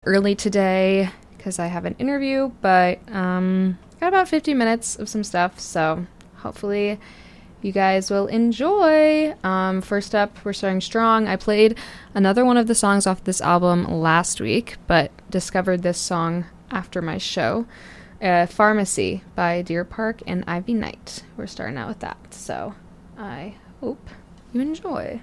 early today because I have an interview, but got about 50 minutes of some stuff, so hopefully you guys will enjoy. First up, we're starting strong. I played another one of the songs off this album last week, but discovered this song after my show. Pharmacy by Deer Park and Ivy Knight. We're starting out with that, so I hope you enjoy.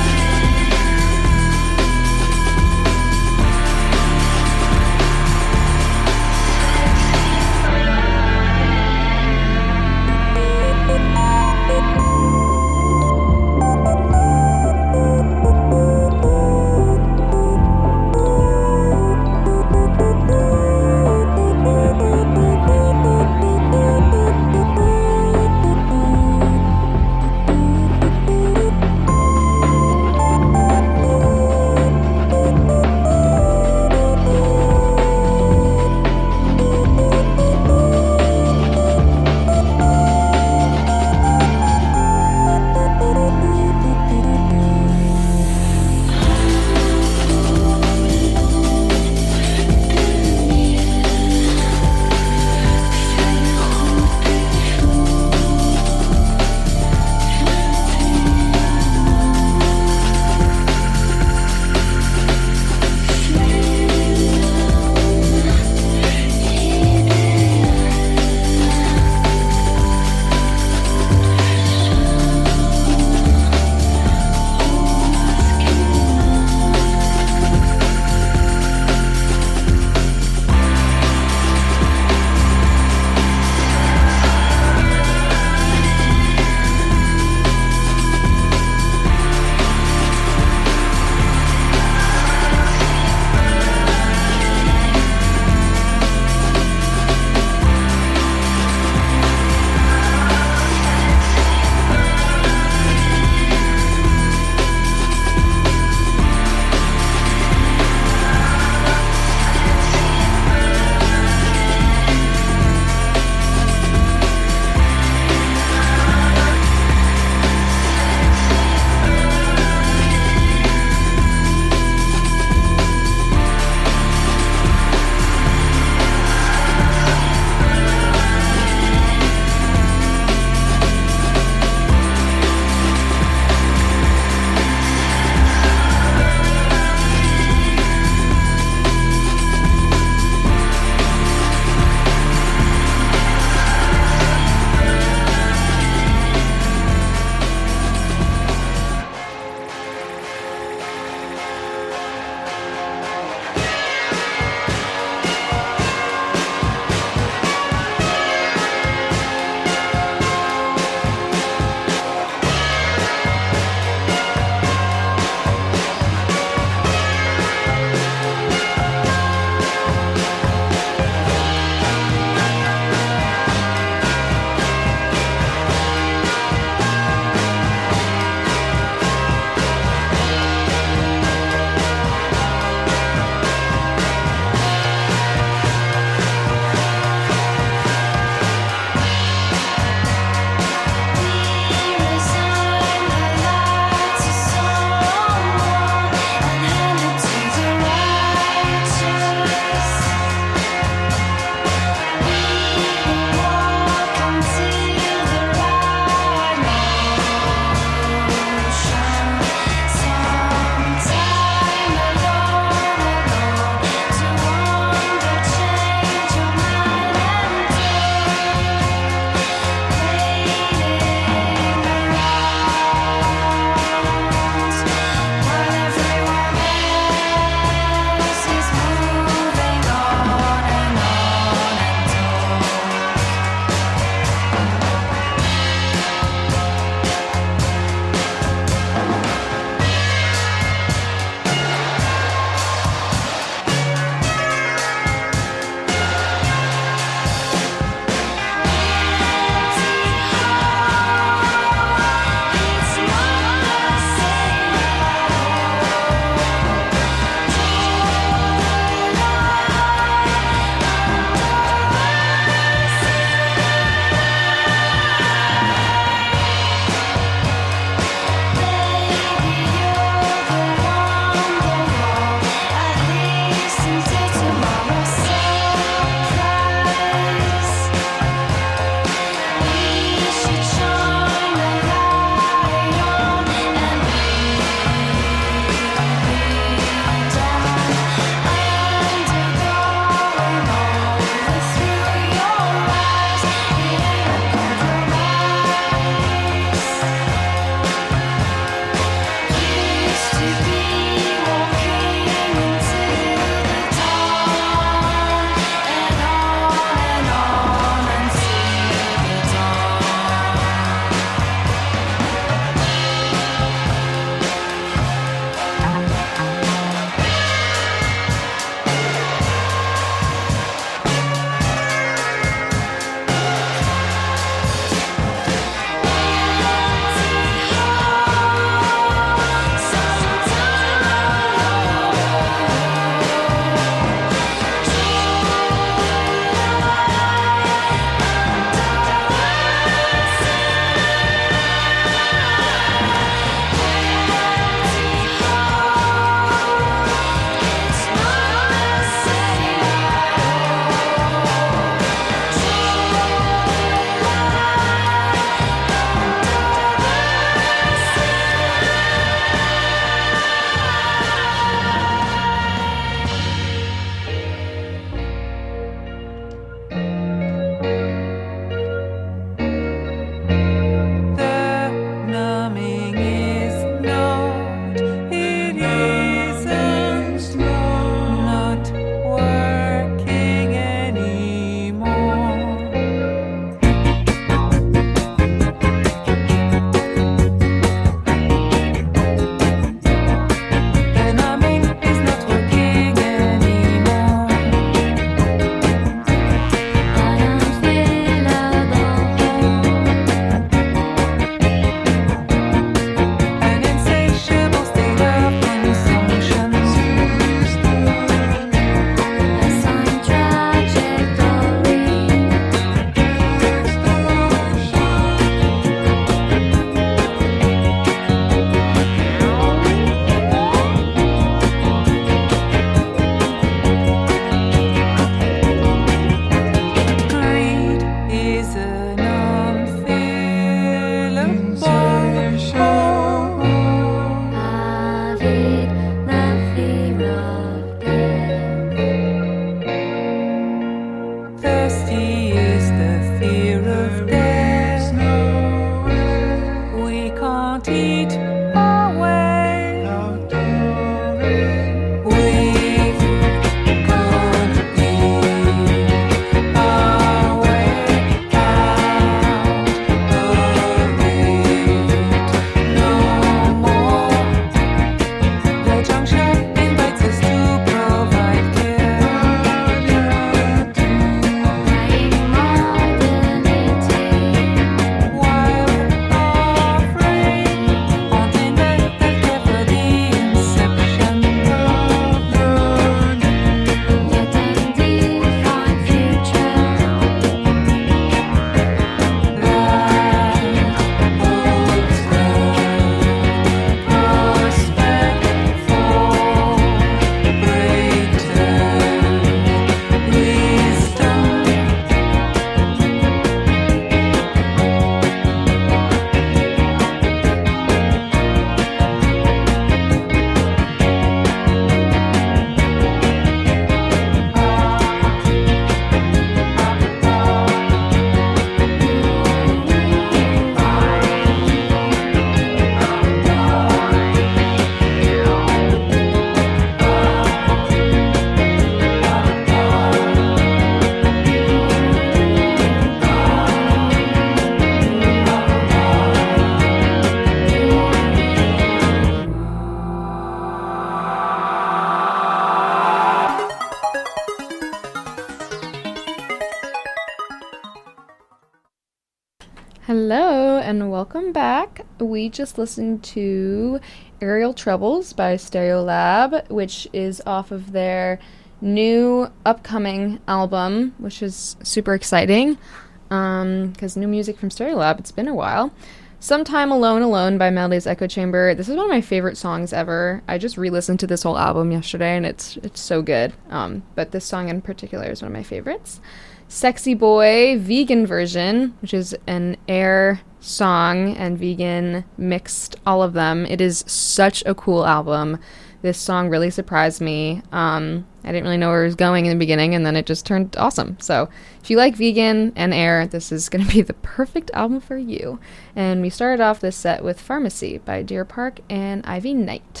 Hello and welcome back. We just listened to Aerial Troubles by Stereolab, which is off of their new upcoming album, which is super exciting because new music from Stereolab, it's been a while. Sometime Alone by Melody's Echo Chamber. This is one of my favorite songs ever. I just re-listened to this whole album yesterday and it's so good. But this song in particular is one of my favorites. Sexy Boy vegan version, which is an Air song and vegan mixed, all of them. It is such a cool album. This song really surprised me. I didn't really know where it was going in the beginning, and then it just turned awesome. So if you like vegan and Air, this is going to be the perfect album for you. And we started off this set with Pharmacy by Deer Park and Ivy Knight.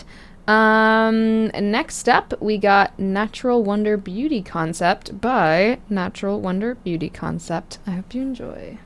Next up, we got Natural Wonder Beauty Concept by Natural Wonder Beauty Concept. I hope you enjoy.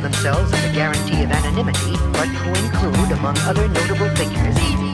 themselves in the guarantee of anonymity, but who include, among other notable figures,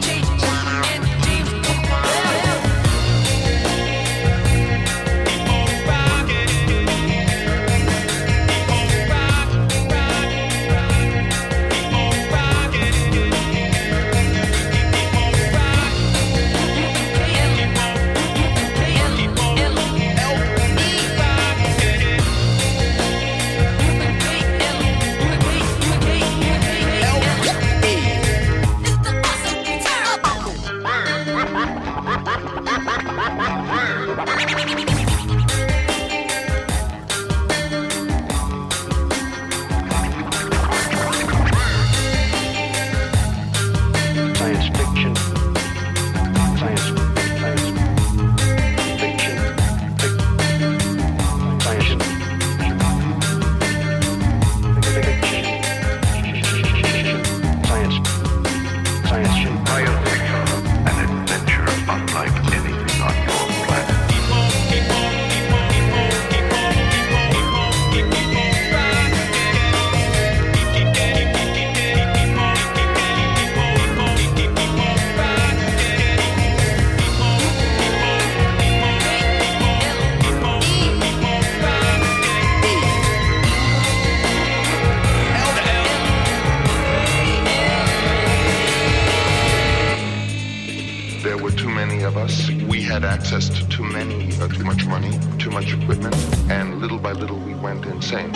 access to too much money, too much equipment, and little by little we went insane.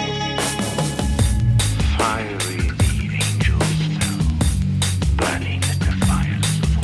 Fiery the angels fell, burning at the fires of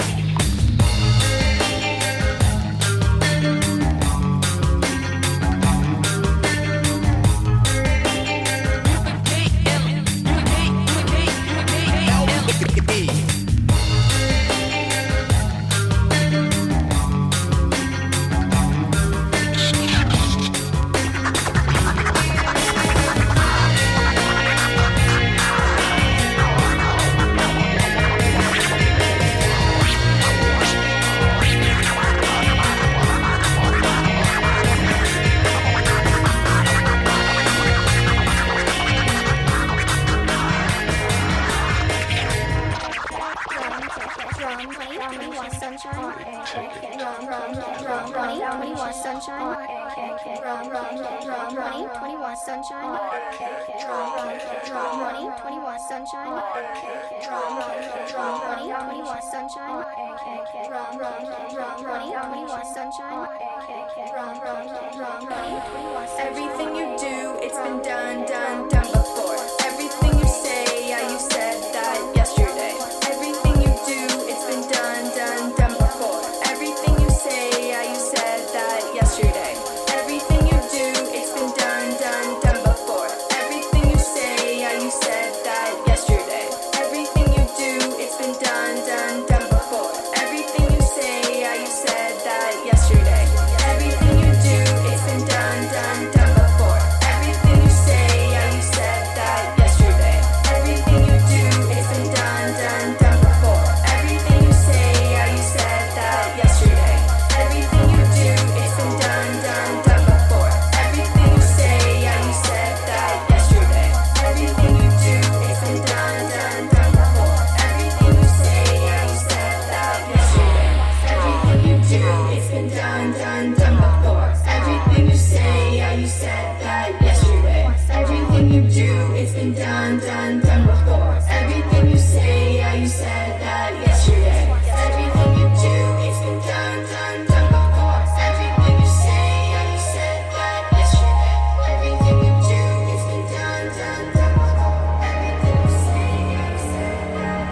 Everything you do, it's been done before. Everything you say, yeah, you said that yesterday. Everything you do, it's been done before. Everything you say, yeah, you said that yesterday. Everything you do, it's been done before. Everything you say, yeah, you said that yesterday. Everything you do, it's been done before. Everything you say, yeah, you said that yesterday. Everything you do, it's been done before. Everything you say, yeah, you said that yesterday. Everything you do, it's been done before. Everything you say, yeah, you said that yesterday. Everything you do, it's been done before. Everything you say, yeah, you said that yesterday. Everything you do, it's been done before. Everything you say, yeah, you said that yesterday. Everything you do, it's been done before. Everything you say, yeah, you said that yesterday. Everything you do, it's been done before. Everything you say, yeah, you said that yesterday. Everything you do, it's been done before. Everything you say, yeah, you said that yesterday. Everything you do, it's been done before. Everything you say, yeah, you said that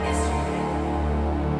yesterday.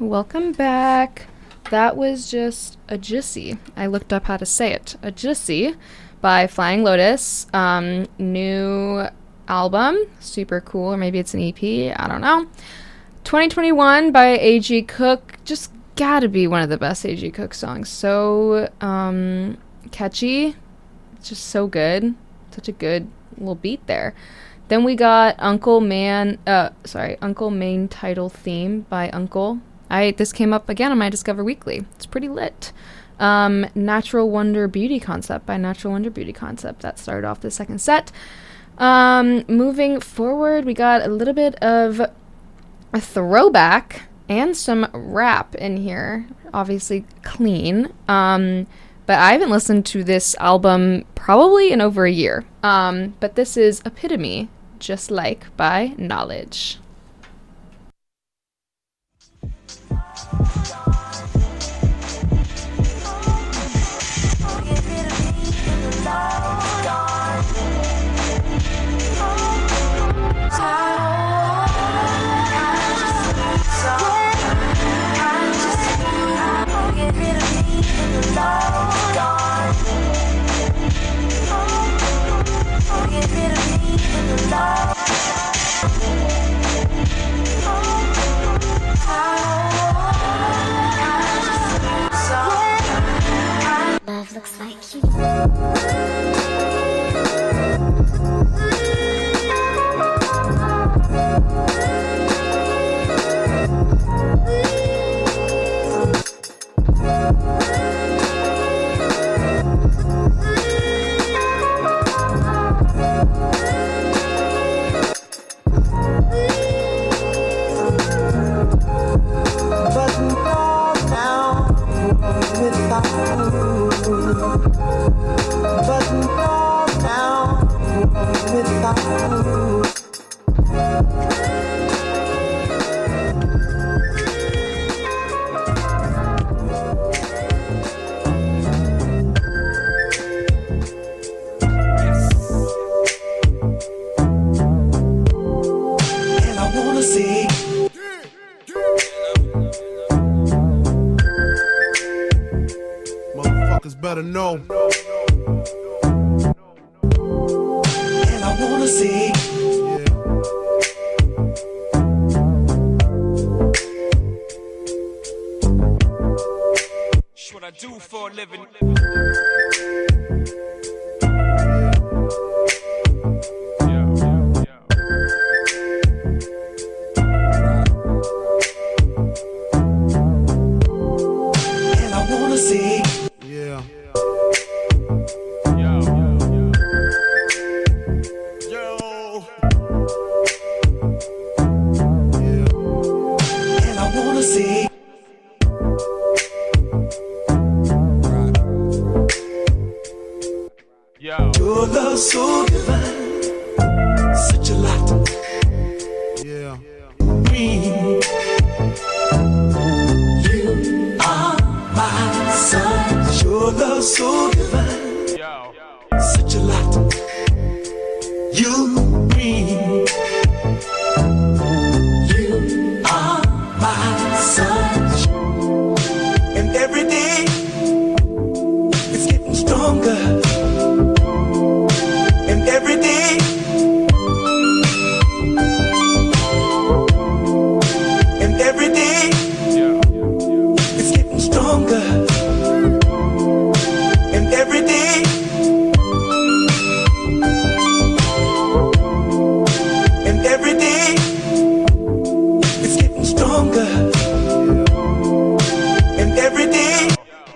welcome back. That was just a Jissy. I looked up how to say it. A Jissy by Flying Lotus. New album. Super cool. Or maybe it's an EP. I don't know. 2021 by A.G. Cook. Just gotta be one of the best A.G. Cook songs. So catchy. Just so good. Such a good little beat there. Then we got Uncle Main title theme by Uncle. This came up again on my Discover Weekly. It's pretty lit. Natural Wonder Beauty Concept by Natural Wonder Beauty Concept. That started off the second set. Moving forward, we got a little bit of a throwback and some rap in here. Obviously clean. But I haven't listened to this album probably in over a year. But this is Epitome, Just Like by Knowledge. Love looks like you. Better know. And I wanna see. Yeah. What I do for a living. And I wanna see. Yeah. And I wanna see. Your love so divine, such a lot. Yeah. Me. You are my sun. Your love so divine, such a lot. You bring. You are my sun, and every day it's getting stronger. And every day and every day it's getting stronger. And every day and every day it's getting stronger. And every day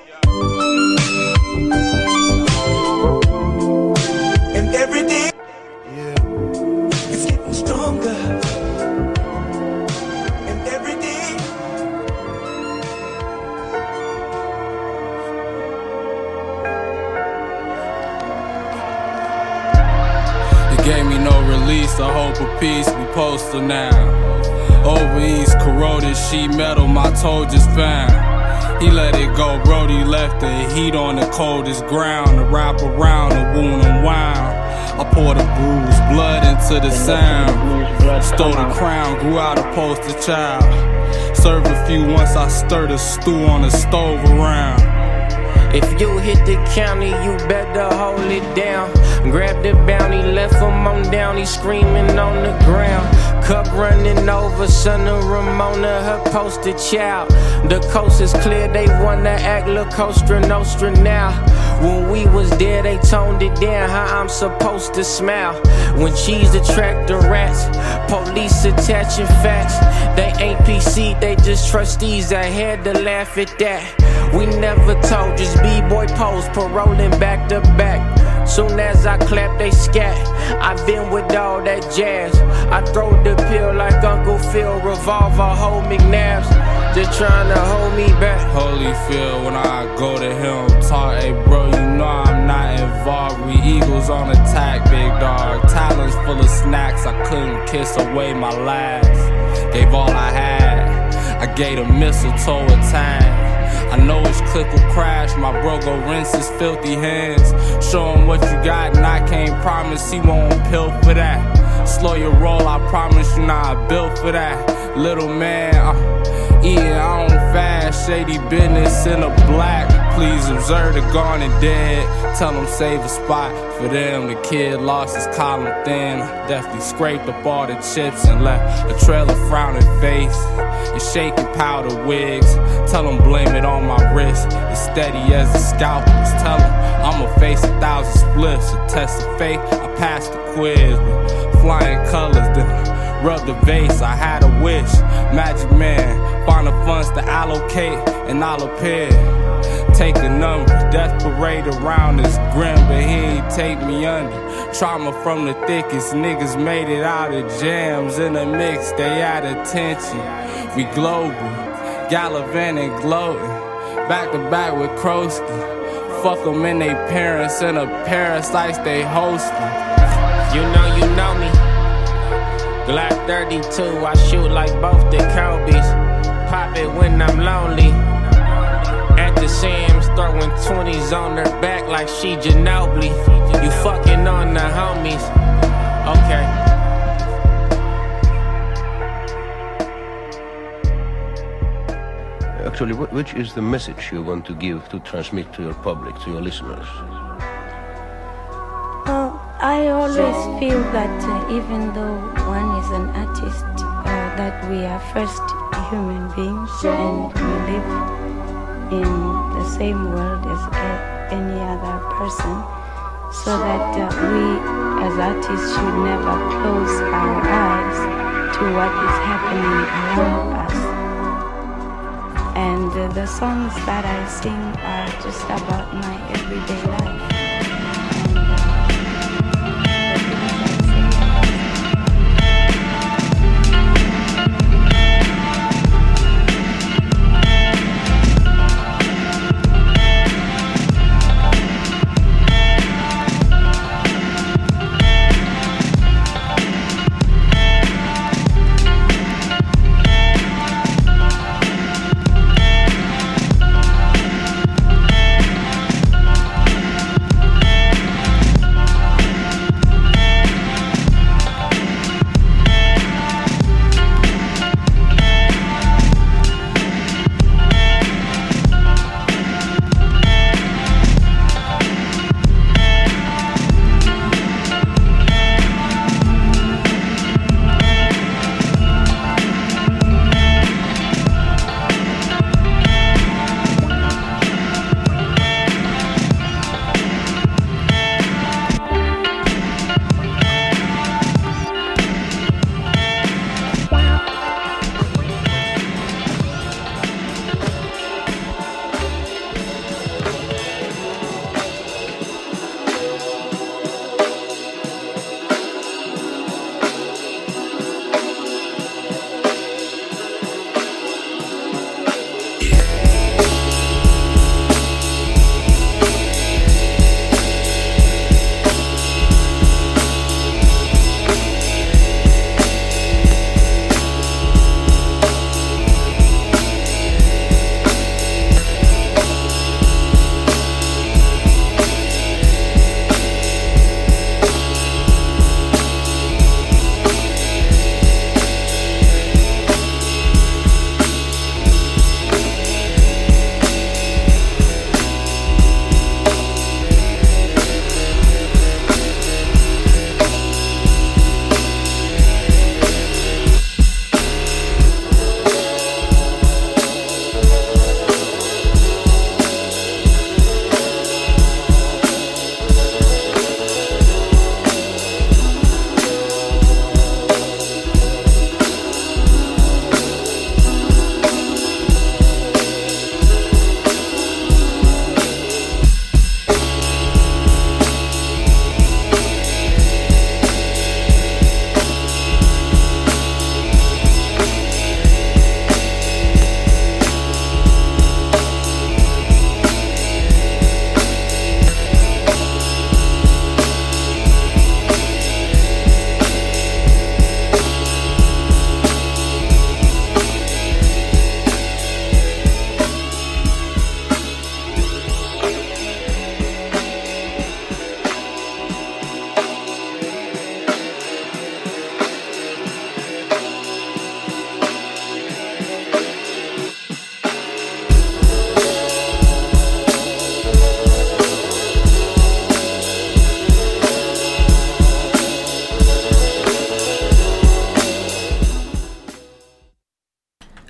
and every day it's getting stronger. And every day it gave me no release, a hope of peace, we poster now. Over east, corroded sheet metal, my toe just found. He let it go, Brody left the heat on the coldest ground. To wrap around the wound and wound. I poured the bruised blood into the sound. Stole the crown, grew out a poster child. serve a few once I stir the stew on the stove around. If you hit the county, you better hold it down. Grab the bounty, left him on down, he screaming on the ground. Cup running over, son of Ramona, her poster child. The coast is clear, they wanna act La Costa Nostra now. When we was there, they toned it down, how I'm supposed to smile. When cheese attract the rats, police attaching facts. They ain't PC, they just trustees, I had to laugh at that. We never told, just B-boy pose, paroling back to back. Soon as I clap, they scat. I been with all that jazz. I throw the pill like Uncle Phil, revolver, hold McNabs. Just trying to hold me back. Holyfield, when I go to him, talk, hey bro, you know I'm not involved. We eagles on attack, big dog. Talons full of snacks, I couldn't kiss away my last. Gave all I had, I gave a mistletoe a time. I know his click will crash, my bro go rinse his filthy hands. Show him what you got and I can't promise he won't pill for that. Slow your roll, I promise you not nah, built for that. Little man, eating on fast, shady business in a black. Please observe the gone and dead. Tell them save a spot for them. The kid lost his column thin. Definitely scraped up all the chips and left a trail of frowning face and shaking powder wigs. Tell them blame it on my wrist. It's steady as the scalpels. Tell them I'ma face 1,000 splits. A test of fate, I passed the quiz with flying colors. Then rub the vase, I had a wish. Magic man, find the funds to allocate and I'll appear. Take a number, death parade around is grim, but he ain't take me under. Trauma from the thickest, niggas made it out of jams. In the mix, they at attention. We global, gallivanting, gloating. Back to back with Krosky. Fuck them and they parents in a parasites they hosting. You know me. Glock 32, I shoot like both the Kobe's. Pop it when I'm lonely. At the Sam's, throwing 20s on her back like she Ginobili. You fucking on the homies. Okay. Actually, which is the message you want to give, to transmit to your public, to your listeners? I always feel that even though one is an artist, that we are first human beings and we live in the same world as any other person, so that we as artists should never close our eyes to what is happening around us. And the songs that I sing are just about my everyday life.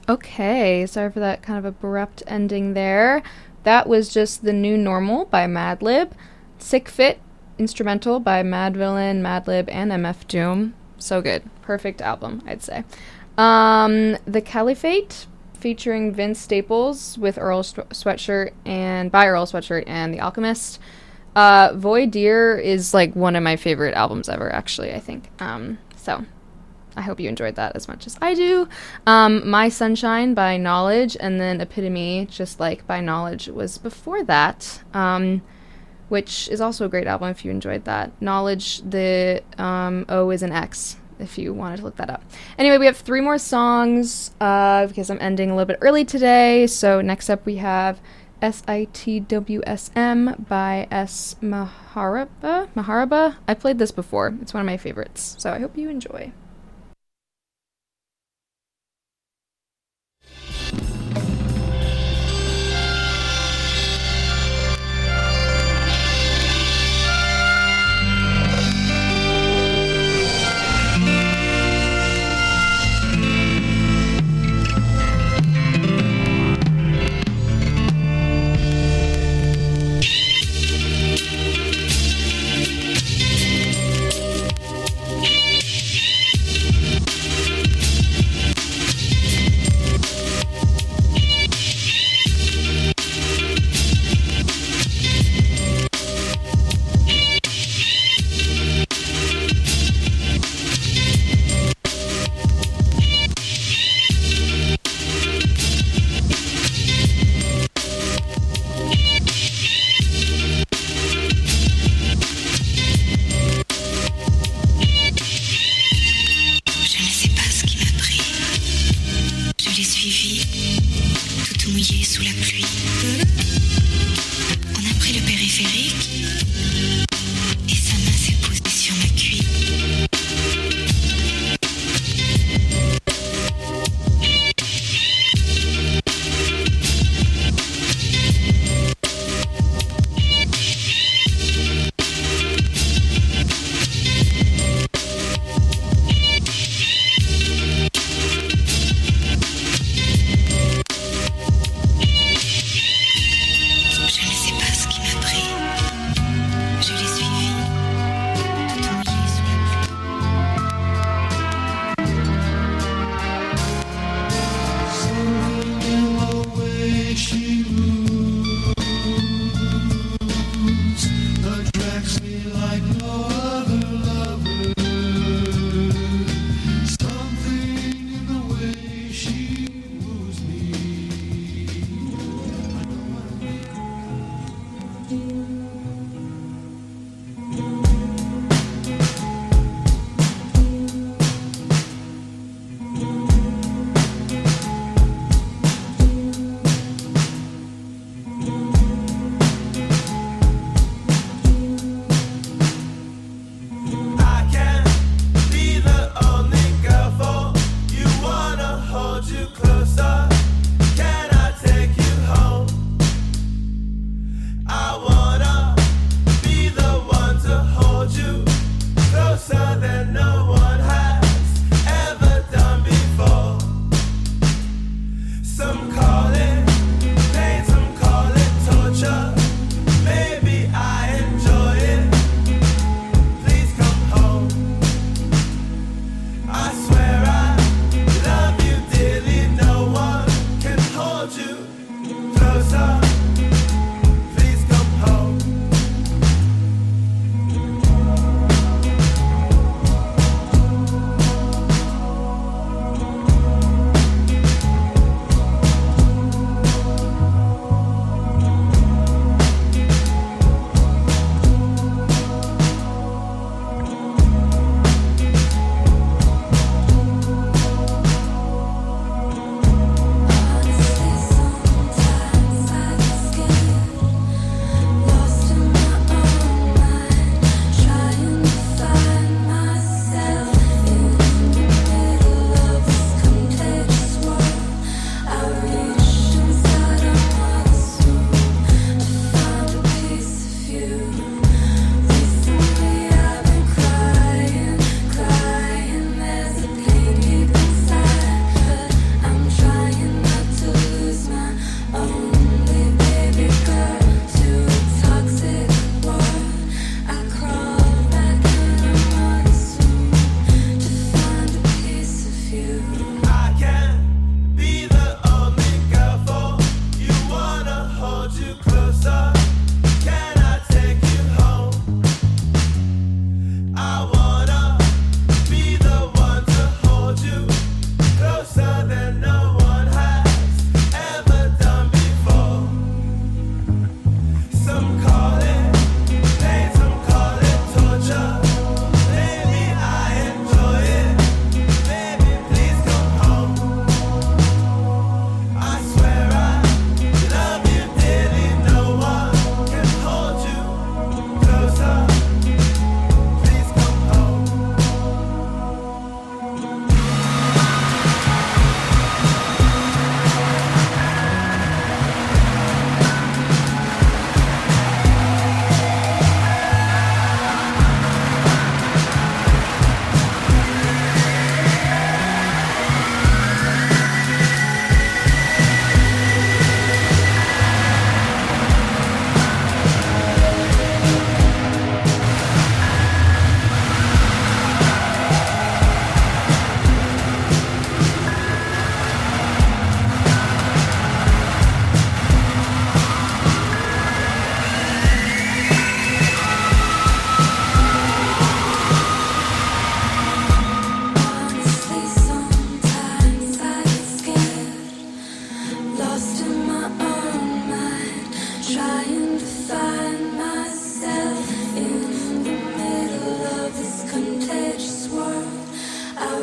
Okay, sorry for that kind of abrupt ending there. That was just The New Normal by Madlib, Sick Fit instrumental by Madvillain, Madlib, and MF Doom. So good. Perfect album, I'd say. The Caliphate featuring Vince Staples with Earl Sweatshirt and The Alchemist. Void Deer is like one of my favorite albums ever, actually, I think. So I hope you enjoyed that as much as I do. My Sunshine by Knowledge, and then Epitome, just like by Knowledge, was before that, which is also a great album if you enjoyed that. Knowledge, the O is an X, if you wanted to look that up. Anyway, we have 3 more songs because I'm ending a little bit early today. So next up we have SITWSM by S. Maharaba. I played this before. It's one of my favorites. So I hope you enjoy.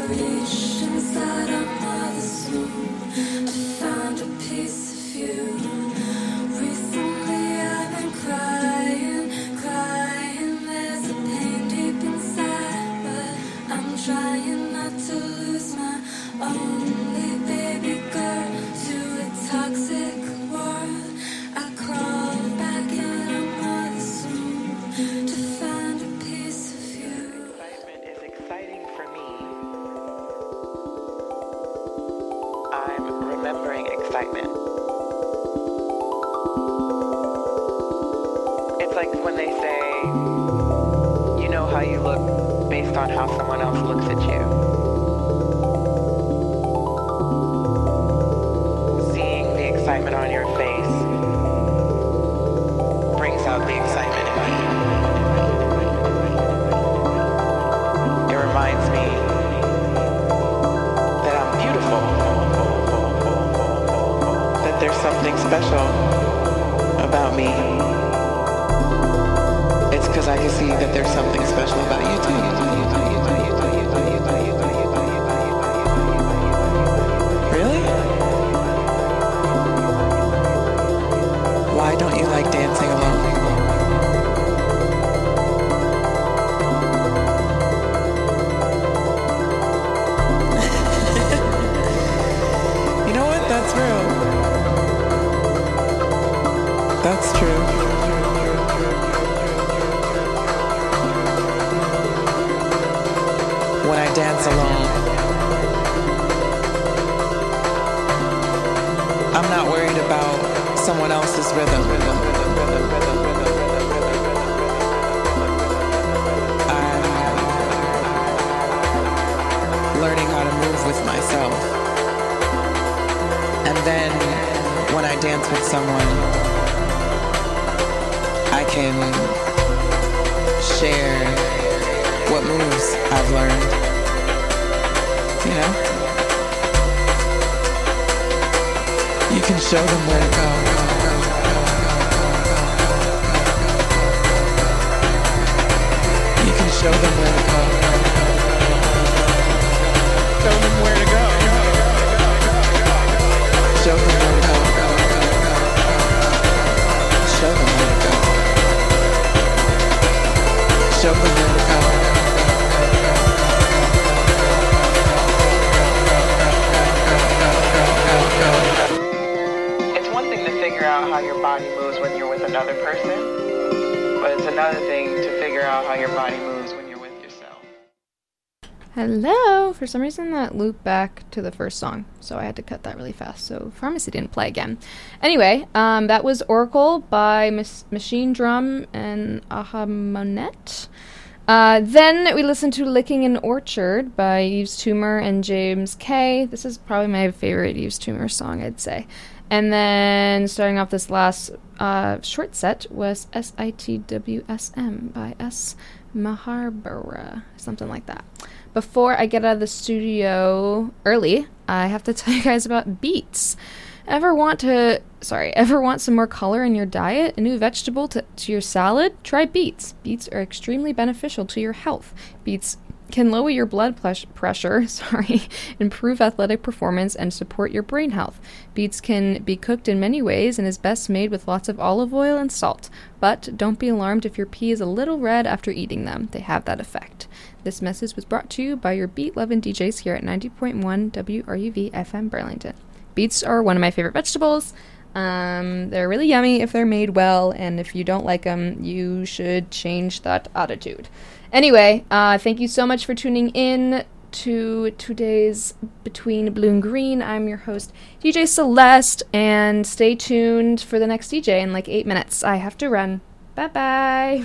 reached inside our mother's womb to find a piece of you. Recently I've been crying. There's a pain deep inside, but I'm trying not to lose my only baby girl to a toxic world. I crawled back in our mother's womb to find a piece of you. Excitement is exciting for me. I'm remembering excitement. It's like when they say, you know how you look based on how someone else looks at you. Seeing the excitement on your face brings out the excitement in me. It reminds me that I'm beautiful, that there's something special about me. It's because I can see that there's something special about you too. Really? Why don't you like dancing alone? You know what? That's real. That's true. When I dance alone, I'm not worried about someone else's rhythm. I'm learning how to move with myself. And then when I dance with someone, I can share what moves I've learned. You know? You can show them where to go. You can show them where to go. Show them where to go. Show them where to go. Show them where to go. Show them where to go. It's one thing to figure out how your body moves when you're with another person, but it's another thing to figure out how your body moves when you're with yourself. Hello! For some reason that looped back to the first song, so I had to cut that really fast, so Pharmacy didn't play again. Anyway, that was Oracle by Machine Drum and Ahamonet. Then we listened to Licking an Orchard by Yves Tumor and James K. This is probably my favorite Yves Tumor song, I'd say. And then starting off this last short set was SITWSM by S. Maharbara, something like that. Before I get out of the studio early, I have to tell you guys about beets. Ever want some more color in your diet? A new vegetable to your salad? Try beets. Beets are extremely beneficial to your health. Beets can lower your blood pressure, improve athletic performance, and support your brain health. Beets can be cooked in many ways and is best made with lots of olive oil and salt. But don't be alarmed if your pee is a little red after eating them. They have that effect. This message was brought to you by your beet-loving DJs here at 90.1 WRUV FM Burlington. Beets are one of my favorite vegetables. They're really yummy if they're made well, and if you don't like them, you should change that attitude. Anyway, thank you so much for tuning in to today's Between Blue and Green. I'm your host, DJ Celeste, and stay tuned for the next DJ in like 8 minutes. I have to run. Bye-bye.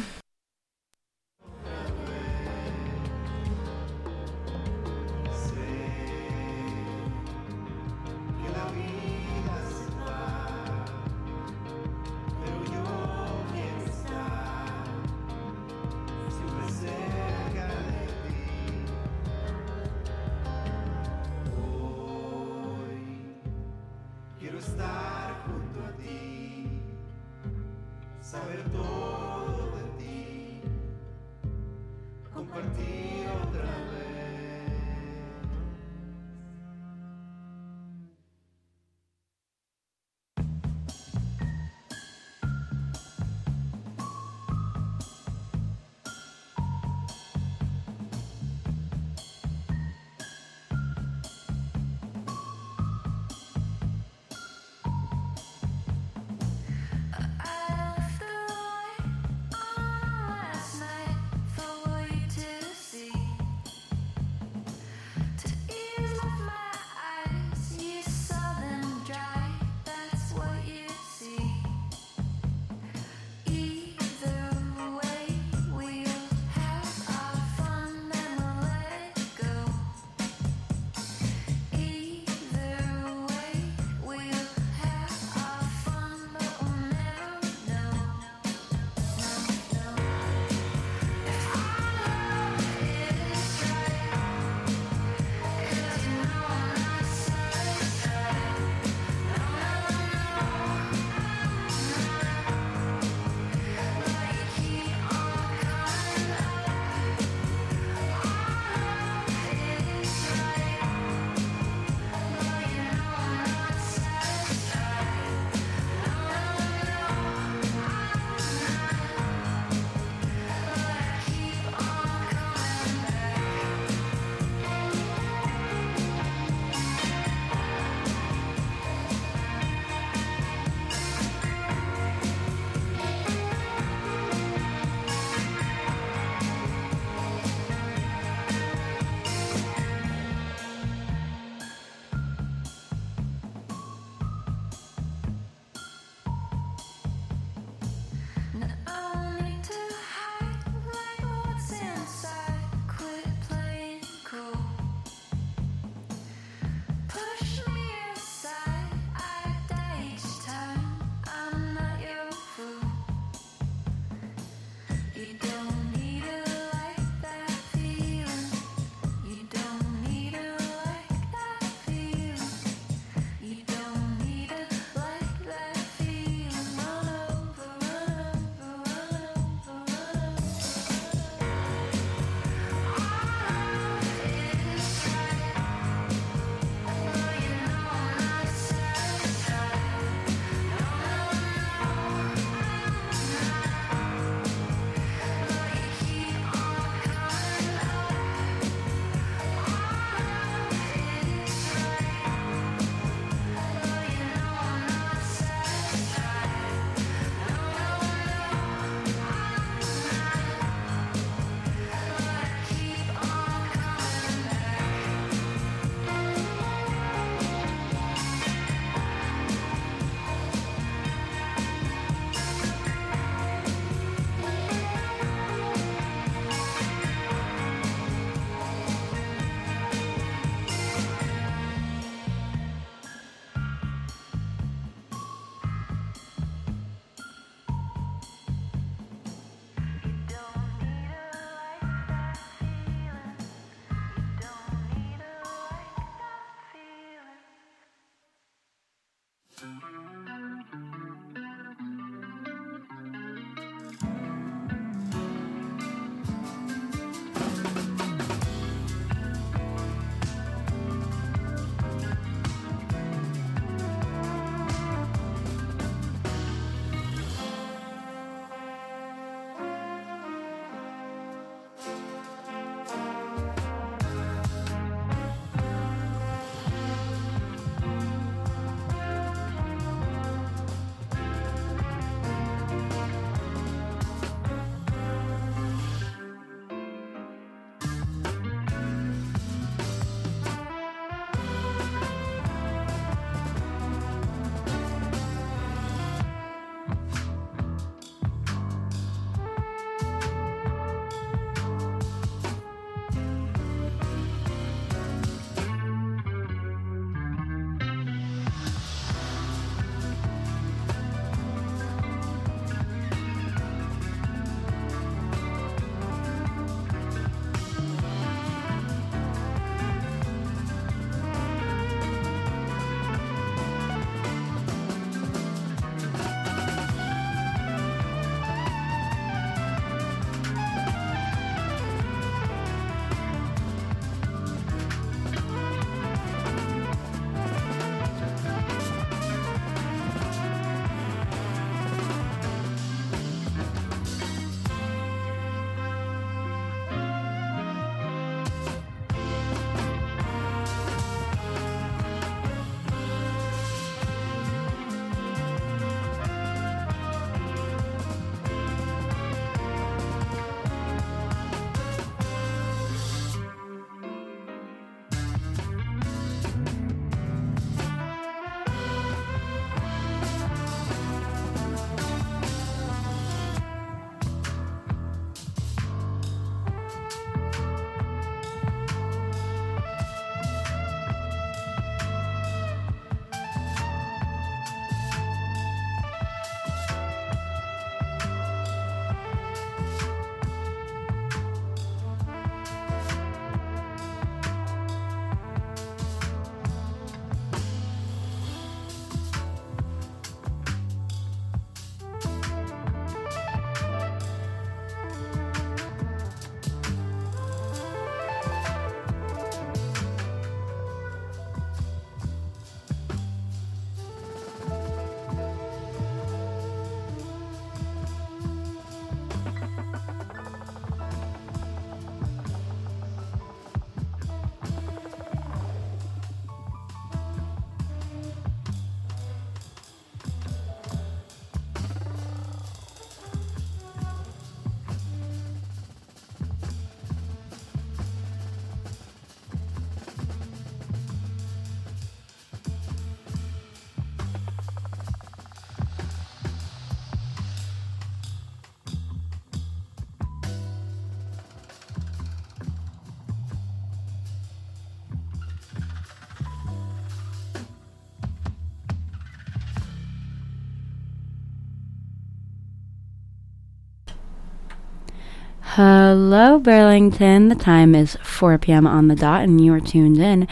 Hello, Burlington. The time is 4 p.m. on the dot, and you are tuned in